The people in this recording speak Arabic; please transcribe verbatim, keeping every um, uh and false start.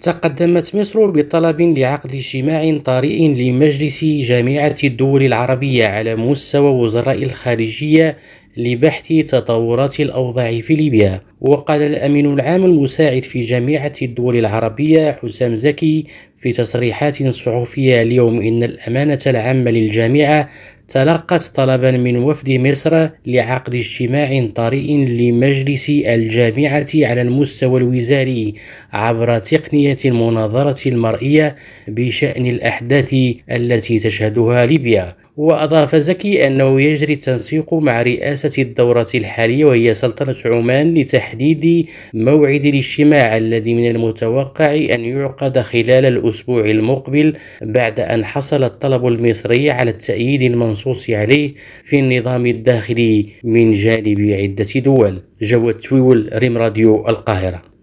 تقدمت مصر بطلب لعقد اجتماع طارئ لمجلس جامعة الدول العربية على مستوى وزراء الخارجية لبحث تطورات الأوضاع في ليبيا. وقال الأمين العام المساعد في جامعة الدول العربية حسام زكي في تصريحات صحفية اليوم إن الأمانة العامة للجامعة تلقت طلبا من وفد مصر لعقد اجتماع طارئ لمجلس الجامعة على المستوى الوزاري عبر تقنية المناظرة المرئية بشأن الأحداث التي تشهدها ليبيا. وأضاف زكي أنه يجري التنسيق مع رئاسة الدورة الحالية وهي سلطنة عمان لتحديد موعد الاجتماع الذي من المتوقع أن يعقد خلال الأسبوع المقبل بعد أن حصل الطلب المصري على التأييد المنصوص عليه في النظام الداخلي من جانب عدة دول. جواد تويول، ريم راديو، القاهرة.